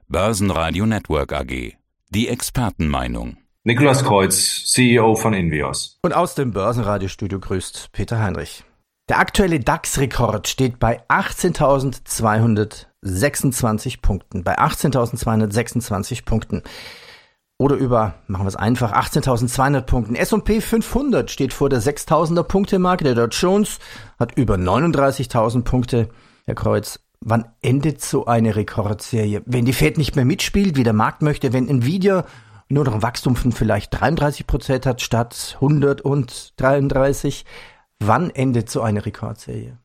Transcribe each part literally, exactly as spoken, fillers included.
Börsenradio Network A G. Die Expertenmeinung. Nikolaus Kreuz, C E O von Invios. Und aus dem Börsenradiostudio grüßt Peter Heinrich. Der aktuelle DAX-Rekord steht bei achtzehntausendzweihundertsechsundzwanzig Punkten. Bei achtzehntausendzweihundertsechsundzwanzig Punkten. Oder über, machen wir es einfach, achtzehntausendzweihundert Punkten. S und P fünfhundert steht vor der sechstausender Punkte-Marke. Der Dow Jones hat über neununddreißigtausend Punkte. Herr Kreuz, wann endet so eine Rekordserie? Wenn die Fed nicht mehr mitspielt, wie der Markt möchte, wenn Nvidia nur noch ein Wachstum von vielleicht dreiunddreißig Prozent hat statt hundertdreiunddreißig. Wann endet so eine Rekordserie?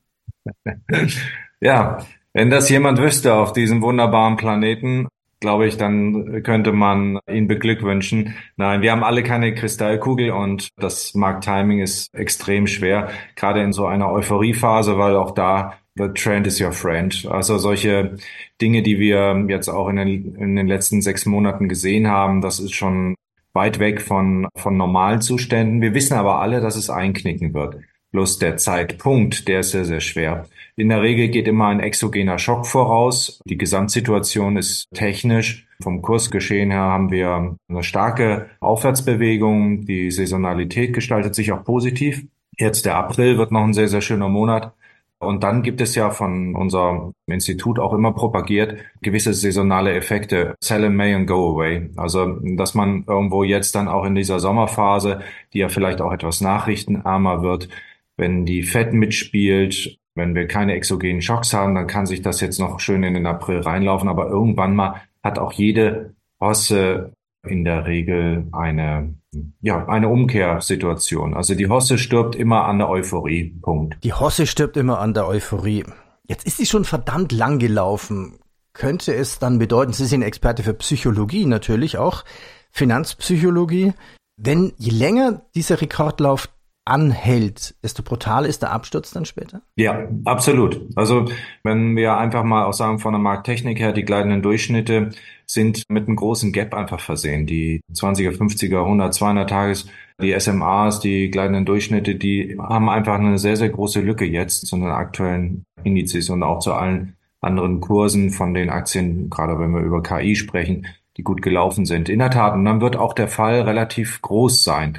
Ja, wenn das jemand wüsste auf diesem wunderbaren Planeten, glaube ich, dann könnte man ihn beglückwünschen. Nein, wir haben alle keine Kristallkugel und das Markttiming ist extrem schwer, gerade in so einer Euphoriephase, weil auch da the trend is your friend. Also solche Dinge, die wir jetzt auch in den, in den letzten sechs Monaten gesehen haben, das ist schon weit weg von, von normalen Zuständen. Wir wissen aber alle, dass es einknicken wird. Bloß der Zeitpunkt, der ist sehr, sehr schwer. In der Regel geht immer ein exogener Schock voraus. Die Gesamtsituation ist technisch. Vom Kursgeschehen her haben wir eine starke Aufwärtsbewegung. Die Saisonalität gestaltet sich auch positiv. Jetzt der April wird noch ein sehr, sehr schöner Monat. Und dann gibt es ja von unserem Institut auch immer propagiert, gewisse saisonale Effekte, sell in May and go away. Also, dass man irgendwo jetzt dann auch in dieser Sommerphase, die ja vielleicht auch etwas nachrichtenärmer wird, wenn die Fed mitspielt, wenn wir keine exogenen Schocks haben, dann kann sich das jetzt noch schön in den April reinlaufen. Aber irgendwann mal hat auch jede Hosse in der Regel eine, ja, eine Umkehrsituation. Also die Hosse stirbt immer an der Euphorie. Punkt. Die Hosse stirbt immer an der Euphorie. Jetzt ist sie schon verdammt lang gelaufen. Könnte es dann bedeuten, Sie sind Experte für Psychologie natürlich auch, Finanzpsychologie, wenn je länger dieser Rekordlauf anhält, desto brutaler ist der Absturz dann später? Ja, absolut. Also wenn wir einfach mal auch sagen, von der Markttechnik her, die gleitenden Durchschnitte sind mit einem großen Gap einfach versehen. Die zwanziger, fünfziger, hundert, zweihundert Tages, die S M As, die gleitenden Durchschnitte, die haben einfach eine sehr, sehr große Lücke jetzt zu den aktuellen Indizes und auch zu allen anderen Kursen von den Aktien, gerade wenn wir über K I sprechen, die gut gelaufen sind. In der Tat, und dann wird auch der Fall relativ groß sein,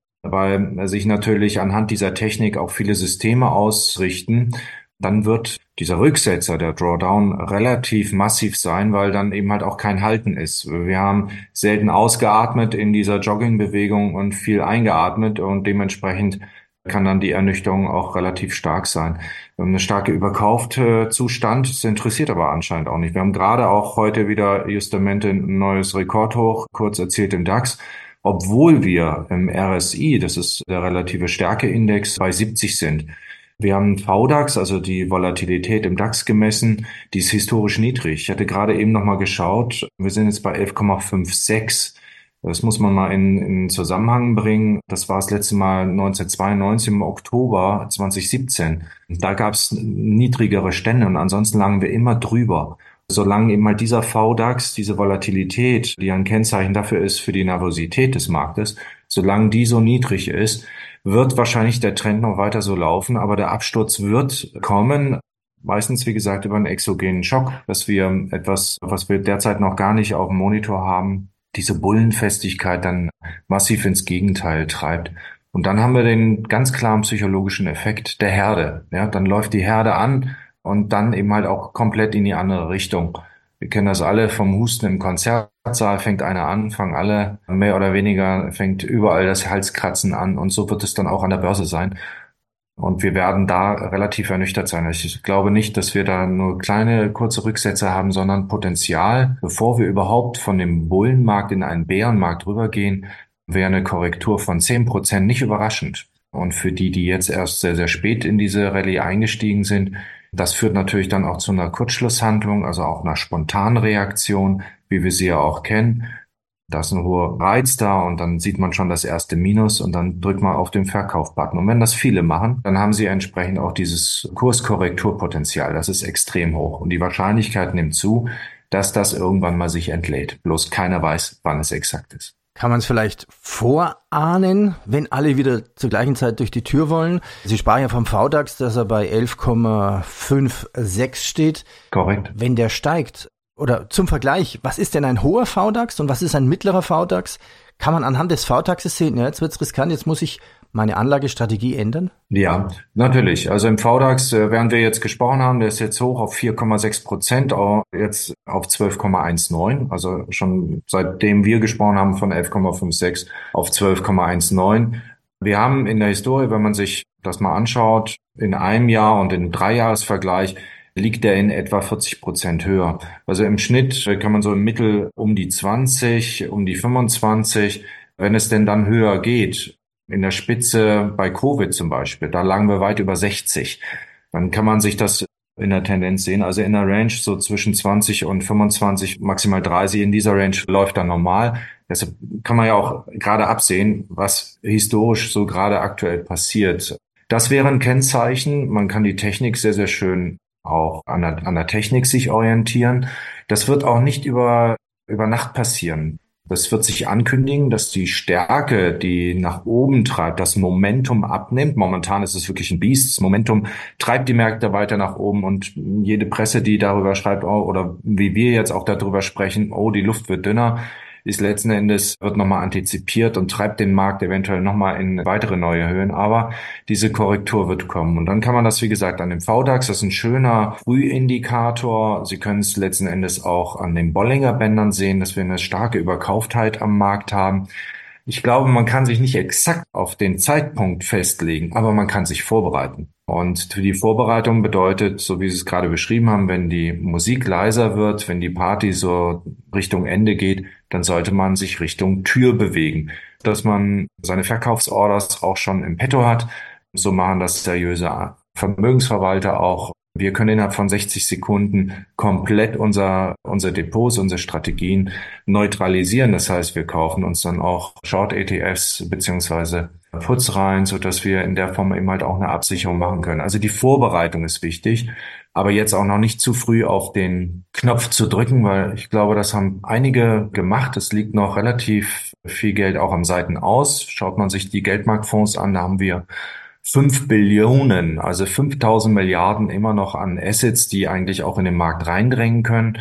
weil sich natürlich anhand dieser Technik auch viele Systeme ausrichten. Dann wird dieser Rücksetzer, der Drawdown, relativ massiv sein, weil dann eben halt auch kein Halten ist. Wir haben selten ausgeatmet in dieser Joggingbewegung und viel eingeatmet und dementsprechend kann dann die Ernüchterung auch relativ stark sein. Wir haben eine starke überkaufte Zustand, das interessiert aber anscheinend auch nicht. Wir haben gerade auch heute wieder justamente ein neues Rekordhoch, kurz erzielt im DAX, obwohl wir im R S I, das ist der relative Stärkeindex, bei siebzig sind. Wir haben V DAX, also die Volatilität im DAX gemessen, die ist historisch niedrig. Ich hatte gerade eben nochmal geschaut, wir sind jetzt bei elf Komma sechsundfünfzig. Das muss man mal in, in Zusammenhang bringen. Das war das letzte Mal neunzehnhundertzweiundneunzig im Oktober zweitausendsiebzehn. Da gab es niedrigere Stände und ansonsten lagen wir immer drüber. Solange eben mal dieser V DAX, diese Volatilität, die ein Kennzeichen dafür ist für die Nervosität des Marktes, solange die so niedrig ist, wird wahrscheinlich der Trend noch weiter so laufen, aber der Absturz wird kommen. Meistens, wie gesagt, über einen exogenen Schock, dass wir etwas, was wir derzeit noch gar nicht auf dem Monitor haben, diese Bullenfestigkeit dann massiv ins Gegenteil treibt. Und dann haben wir den ganz klaren psychologischen Effekt der Herde. Ja, dann läuft die Herde an und dann eben halt auch komplett in die andere Richtung. Wir kennen das alle vom Husten im Konzertsaal, fängt einer an, fangen alle mehr oder weniger, fängt überall das Halskratzen an und so wird es dann auch an der Börse sein. Und wir werden da relativ ernüchtert sein. Ich glaube nicht, dass wir da nur kleine, kurze Rücksätze haben, sondern Potenzial. Bevor wir überhaupt von dem Bullenmarkt in einen Bärenmarkt rübergehen, wäre eine Korrektur von zehn Prozent nicht überraschend. Und für die, die jetzt erst sehr, sehr spät in diese Rallye eingestiegen sind, das führt natürlich dann auch zu einer Kurzschlusshandlung, also auch einer spontanen Reaktion, wie wir sie ja auch kennen. Da ist ein hoher Reiz da und dann sieht man schon das erste Minus und dann drückt man auf den Verkauf-Button. Und wenn das viele machen, dann haben sie entsprechend auch dieses Kurskorrekturpotenzial. Das ist extrem hoch und die Wahrscheinlichkeit nimmt zu, dass das irgendwann mal sich entlädt. Bloß keiner weiß, wann es exakt ist. Kann man es vielleicht vorahnen, wenn alle wieder zur gleichen Zeit durch die Tür wollen? Sie sprachen ja vom V DAX, dass er bei elf Komma sechsundfünfzig steht. Korrekt. Wenn der steigt, oder zum Vergleich, was ist denn ein hoher V DAX und was ist ein mittlerer V DAX? Kann man anhand des V DAXes sehen, ja, jetzt wird's riskant, jetzt muss ich meine Anlagestrategie ändern? Ja, natürlich. Also im V DAX, während wir jetzt gesprochen haben, der ist jetzt hoch auf vier Komma sechs Prozent, jetzt auf zwölf Komma neunzehn. Also schon seitdem wir gesprochen haben, von elf Komma sechsundfünfzig auf zwölf Komma neunzehn. Wir haben in der Historie, wenn man sich das mal anschaut, in einem Jahr und in Dreijahresvergleich liegt der in etwa vierzig Prozent höher. Also im Schnitt kann man so im Mittel um die zwanzig, um die fünfundzwanzig. Wenn es denn dann höher geht, in der Spitze bei Covid zum Beispiel, da lagen wir weit über sechzig. Dann kann man sich das in der Tendenz sehen. Also in der Range so zwischen zwanzig und fünfundzwanzig, maximal dreißig. In dieser Range läuft dann normal. Deshalb kann man ja auch gerade absehen, was historisch so gerade aktuell passiert. Das wäre ein Kennzeichen. Man kann die Technik sehr, sehr schön auch an der, an der Technik sich orientieren. Das wird auch nicht über, über Nacht passieren. Das wird sich ankündigen, dass die Stärke, die nach oben treibt, das Momentum abnimmt. Momentan ist es wirklich ein Biest. Das Momentum treibt die Märkte weiter nach oben und jede Presse, die darüber schreibt, oh, oder wie wir jetzt auch darüber sprechen, oh, die Luft wird dünner, ist letzten Endes, wird nochmal antizipiert und treibt den Markt eventuell nochmal in weitere neue Höhen. Aber diese Korrektur wird kommen. Und dann kann man das, wie gesagt, an dem V DAX, das ist ein schöner Frühindikator. Sie können es letzten Endes auch an den Bollinger Bändern sehen, dass wir eine starke Überkauftheit am Markt haben. Ich glaube, man kann sich nicht exakt auf den Zeitpunkt festlegen, aber man kann sich vorbereiten. Und für die Vorbereitung bedeutet, so wie Sie es gerade beschrieben haben, wenn die Musik leiser wird, wenn die Party so Richtung Ende geht, dann sollte man sich Richtung Tür bewegen, dass man seine Verkaufsorders auch schon im Petto hat. So machen das seriöse Vermögensverwalter auch. Wir können innerhalb von sechzig Sekunden komplett unser, unser Depots, unsere Strategien neutralisieren. Das heißt, wir kaufen uns dann auch Short-E T Fs beziehungsweise Puts rein, sodass wir in der Form eben halt auch eine Absicherung machen können. Also die Vorbereitung ist wichtig, aber jetzt auch noch nicht zu früh auf den Knopf zu drücken, weil ich glaube, das haben einige gemacht. Es liegt noch relativ viel Geld auch am Seiten aus. Schaut man sich die Geldmarktfonds an, da haben wir fünf Billionen, also fünftausend Milliarden immer noch an Assets, die eigentlich auch in den Markt reindrängen können,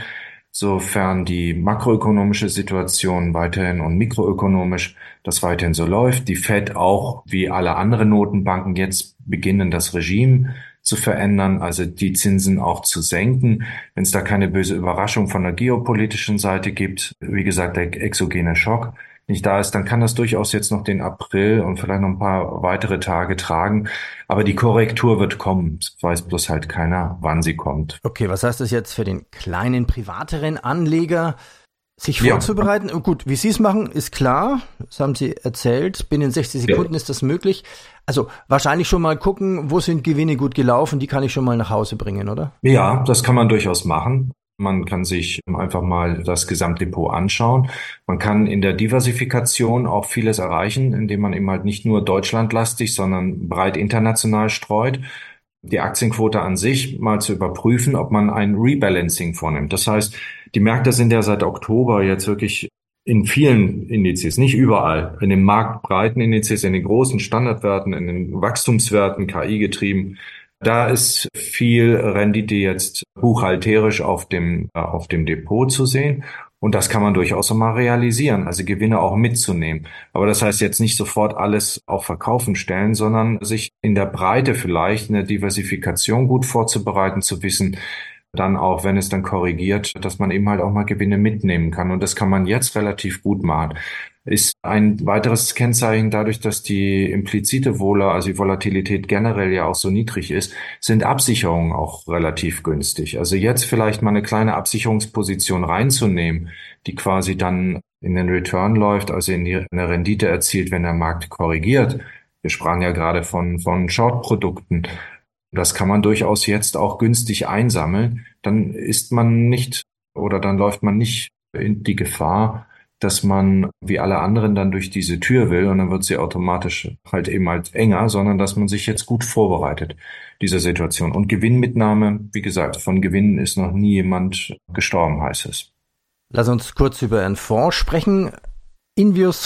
sofern die makroökonomische Situation weiterhin und mikroökonomisch das weiterhin so läuft. Die Fed auch wie alle anderen Notenbanken jetzt beginnen, das Regime zu verändern, also die Zinsen auch zu senken. Wenn es da keine böse Überraschung von der geopolitischen Seite gibt, wie gesagt, der exogene Schock nicht da ist, dann kann das durchaus jetzt noch den April und vielleicht noch ein paar weitere Tage tragen. Aber die Korrektur wird kommen. Es weiß bloß halt keiner, wann sie kommt. Okay, was heißt das jetzt für den kleinen, privateren Anleger, sich vorzubereiten? Ja. Gut, wie Sie es machen, ist klar. Das haben Sie erzählt. Binnen sechzig Sekunden ja. ist das möglich. Also wahrscheinlich schon mal gucken, wo sind Gewinne gut gelaufen. Die kann ich schon mal nach Hause bringen, oder? Ja, das kann man durchaus machen. Man kann sich einfach mal das Gesamtdepot anschauen. Man kann in der Diversifikation auch vieles erreichen, indem man eben halt nicht nur deutschlandlastig, sondern breit international streut. Die Aktienquote an sich mal zu überprüfen, ob man ein Rebalancing vornimmt. Das heißt, die Märkte sind ja seit Oktober jetzt wirklich in vielen Indizes, nicht überall, in den marktbreiten Indizes, in den großen Standardwerten, in den Wachstumswerten, K I getrieben. Da ist viel Rendite jetzt buchhalterisch auf dem, äh, auf dem Depot zu sehen. Und das kann man durchaus auch mal realisieren, also Gewinne auch mitzunehmen. Aber das heißt jetzt nicht sofort alles auf Verkaufen stellen, sondern sich in der Breite vielleicht eine Diversifikation gut vorzubereiten, zu wissen, dann auch, wenn es dann korrigiert, dass man eben halt auch mal Gewinne mitnehmen kann. Und das kann man jetzt relativ gut machen. Ist ein weiteres Kennzeichen dadurch, dass die implizite Vola, also die Volatilität generell ja auch so niedrig ist, sind Absicherungen auch relativ günstig. Also jetzt vielleicht mal eine kleine Absicherungsposition reinzunehmen, die quasi dann in den Return läuft, also in die, eine Rendite erzielt, wenn der Markt korrigiert. Wir sprachen ja gerade von, von Short-Produkten. Das kann man durchaus jetzt auch günstig einsammeln. Dann ist man nicht oder dann läuft man nicht in die Gefahr, dass man wie alle anderen dann durch diese Tür will und dann wird sie automatisch halt eben halt enger, sondern dass man sich jetzt gut vorbereitet, dieser Situation. Und Gewinnmitnahme, wie gesagt, von Gewinnen ist noch nie jemand gestorben, heißt es. Lass uns kurz über einen Fonds sprechen. Invios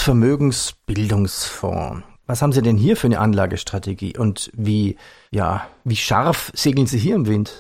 Vermögensbildungsfonds. Was haben Sie denn hier für eine Anlagestrategie und wie, ja, wie scharf segeln Sie hier im Wind?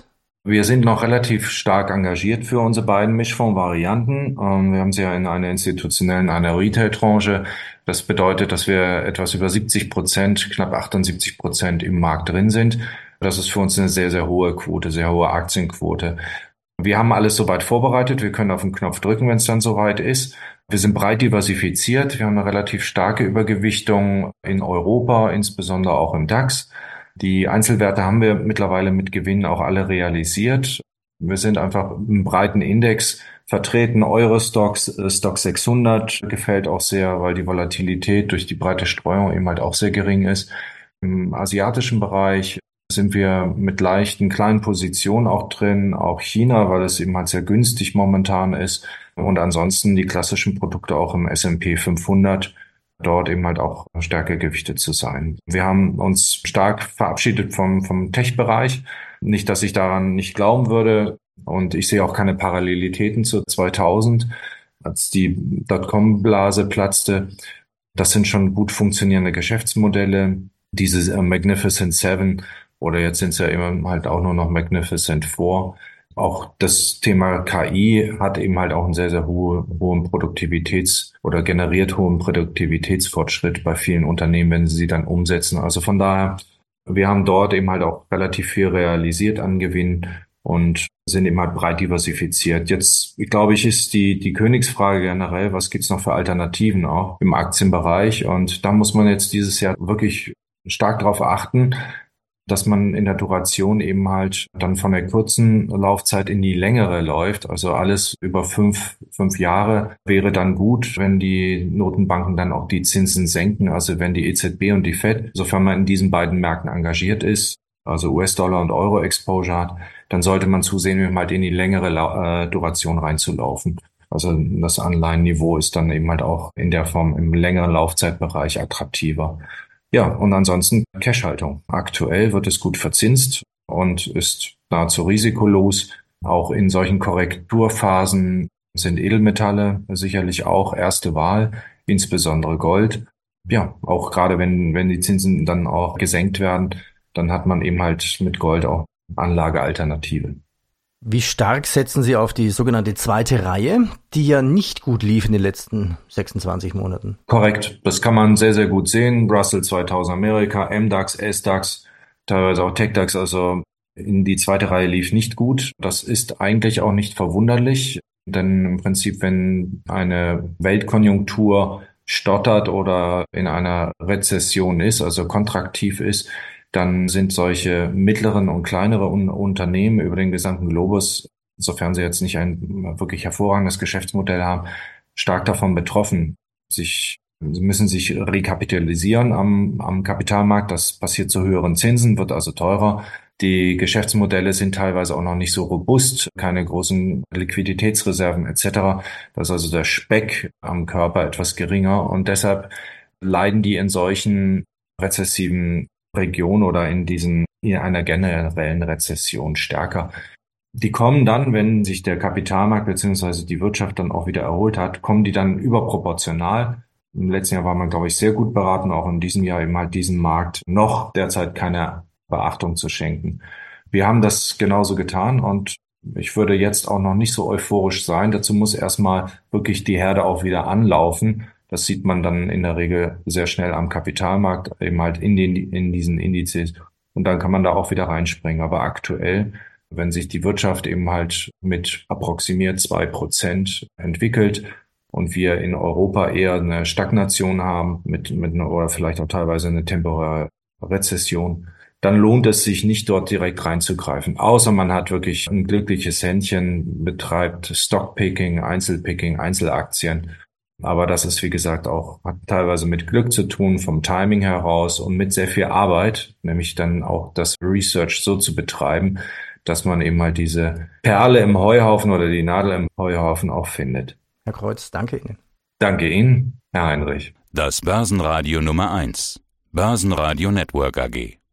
Wir sind noch relativ stark engagiert für unsere beiden Mischfonds-Varianten. Wir haben sie ja in einer institutionellen, einer Retail-Tranche. Das bedeutet, dass wir etwas über siebzig Prozent, knapp achtundsiebzig Prozent im Markt drin sind. Das ist für uns eine sehr, sehr hohe Quote, sehr hohe Aktienquote. Wir haben alles soweit vorbereitet. Wir können auf den Knopf drücken, wenn es dann soweit ist. Wir sind breit diversifiziert. Wir haben eine relativ starke Übergewichtung in Europa, insbesondere auch im DAX. Die Einzelwerte haben wir mittlerweile mit Gewinnen auch alle realisiert. Wir sind einfach im breiten Index vertreten. Eurostoxx, Stoxx sechshundert gefällt auch sehr, weil die Volatilität durch die breite Streuung eben halt auch sehr gering ist. Im asiatischen Bereich sind wir mit leichten kleinen Positionen auch drin, auch China, weil es eben halt sehr günstig momentan ist. Und ansonsten die klassischen Produkte auch im S und P fünfhundert. Dort eben halt auch stärker gewichtet zu sein. Wir haben uns stark verabschiedet vom, vom Tech-Bereich. Nicht, dass ich daran nicht glauben würde. Und ich sehe auch keine Parallelitäten zu zweitausend, als die Dotcom-Blase platzte. Das sind schon gut funktionierende Geschäftsmodelle. Diese äh, Magnificent Seven oder jetzt sind es ja immer halt auch nur noch Magnificent Four. Auch das Thema K I hat eben halt auch einen sehr, sehr hohe, hohen Produktivitäts- oder generiert hohen Produktivitätsfortschritt bei vielen Unternehmen, wenn sie sie dann umsetzen. Also von daher, wir haben dort eben halt auch relativ viel realisiert an Gewinn und sind eben halt breit diversifiziert. Jetzt, glaube ich, ist die, die Königsfrage generell, was gibt's noch für Alternativen auch im Aktienbereich? Und da muss man jetzt dieses Jahr wirklich stark darauf achten, dass man in der Duration eben halt dann von der kurzen Laufzeit in die längere läuft. Also alles über fünf, fünf Jahre wäre dann gut, wenn die Notenbanken dann auch die Zinsen senken. Also wenn die E Z B und die Fed, sofern man in diesen beiden Märkten engagiert ist, also U S-Dollar und Euro-Exposure hat, dann sollte man zusehen, eben halt in die längere äh, Duration reinzulaufen. Also das Anleihenniveau ist dann eben halt auch in der Form im längeren Laufzeitbereich attraktiver. Ja, und ansonsten Cashhaltung. Aktuell wird es gut verzinst und ist nahezu risikolos. Auch in solchen Korrekturphasen sind Edelmetalle sicherlich auch erste Wahl, insbesondere Gold. Ja, auch gerade wenn, wenn die Zinsen dann auch gesenkt werden, dann hat man eben halt mit Gold auch Anlagealternative. Wie stark setzen Sie auf die sogenannte zweite Reihe, die ja nicht gut lief in den letzten sechsundzwanzig Monaten? Korrekt, das kann man sehr, sehr gut sehen. Russell zweitausend Amerika, M DAX, S DAX, teilweise auch Tech DAX, also in die zweite Reihe lief nicht gut. Das ist eigentlich auch nicht verwunderlich, denn im Prinzip, wenn eine Weltkonjunktur stottert oder in einer Rezession ist, also kontraktiv ist, dann sind solche mittleren und kleinere Unternehmen über den gesamten Globus, sofern sie jetzt nicht ein wirklich hervorragendes Geschäftsmodell haben, stark davon betroffen. Sich, sie müssen sich rekapitalisieren am, am Kapitalmarkt. Das passiert zu höheren Zinsen, wird also teurer. Die Geschäftsmodelle sind teilweise auch noch nicht so robust, keine großen Liquiditätsreserven et cetera. Das ist also der Speck am Körper etwas geringer und deshalb leiden die in solchen rezessiven Region oder in diesen, in einer generellen Rezession stärker. Die kommen dann, wenn sich der Kapitalmarkt bzw. die Wirtschaft dann auch wieder erholt hat, kommen die dann überproportional. Im letzten Jahr war man, glaube ich, sehr gut beraten, auch in diesem Jahr eben halt diesem Markt noch derzeit keine Beachtung zu schenken. Wir haben das genauso getan und ich würde jetzt auch noch nicht so euphorisch sein. Dazu muss erstmal wirklich die Herde auch wieder anlaufen. Das sieht man dann in der Regel sehr schnell am Kapitalmarkt, eben halt in den, in diesen Indizes. Und dann kann man da auch wieder reinspringen. Aber aktuell, wenn sich die Wirtschaft eben halt mit approximiert zwei Prozent entwickelt und wir in Europa eher eine Stagnation haben mit, mit einer, oder vielleicht auch teilweise eine temporäre Rezession, dann lohnt es sich nicht, dort direkt reinzugreifen. Außer man hat wirklich ein glückliches Händchen, betreibt Stockpicking, Einzelpicking, Einzelaktien. Aber das ist, wie gesagt, auch hat teilweise mit Glück zu tun, vom Timing heraus und mit sehr viel Arbeit, nämlich dann auch das Research so zu betreiben, dass man eben halt diese Perle im Heuhaufen oder die Nadel im Heuhaufen auch findet. Herr Kreuz, danke Ihnen. Danke Ihnen, Herr Heinrich. Das Börsenradio Nummer eins. Börsenradio Network A G.